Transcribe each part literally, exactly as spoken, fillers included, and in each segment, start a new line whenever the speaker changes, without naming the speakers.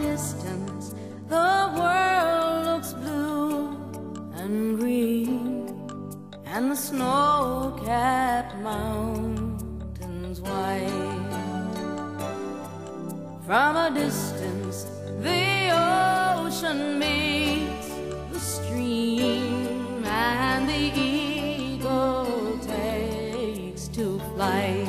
distance, the world looks blue and green, and the snow-capped mountains white. From a distance, the ocean meets the stream, and the eagle takes to flight.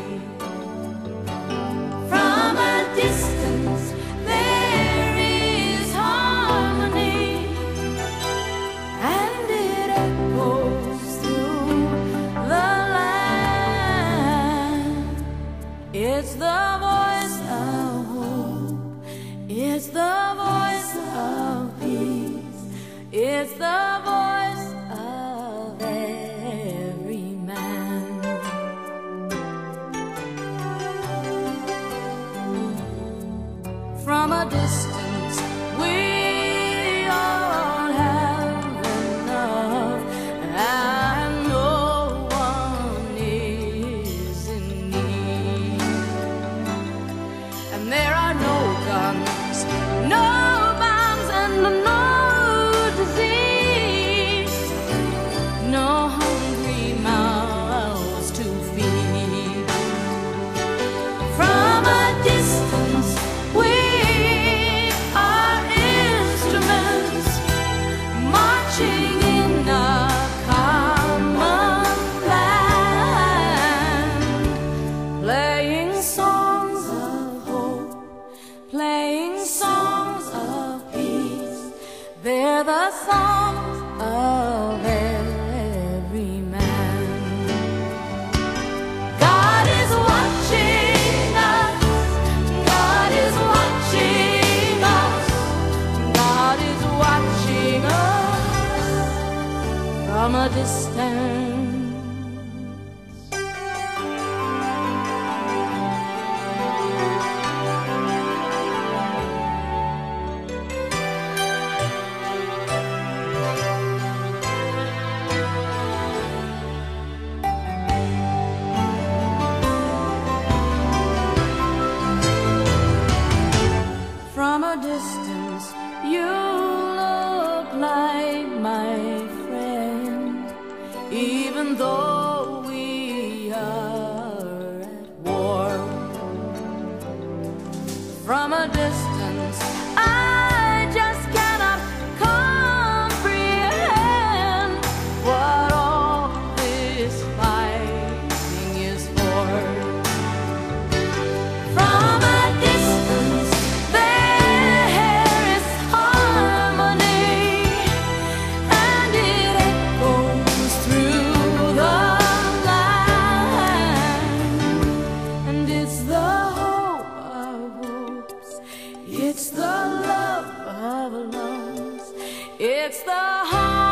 From a distance, there is harmony, and it echoes through the land. It's the voice of hope, it's the voice of peace, it's the voice of every man. From a distance, we all have enough, and no one is in need. And there are no guns, no bombs, and no disease, no hungry mouths to feed. From a distance, we are instruments marching in a common land, playing songs of hope, playing songs of peace. They're the songs of every man. God is watching us, God is watching us, God is watching us from a distance. From a distance, you look like my friend, even though we are at war. From a distance, I just cannot comprehend what all this fighting is for. From a distance, it's the love of loves, it's the heart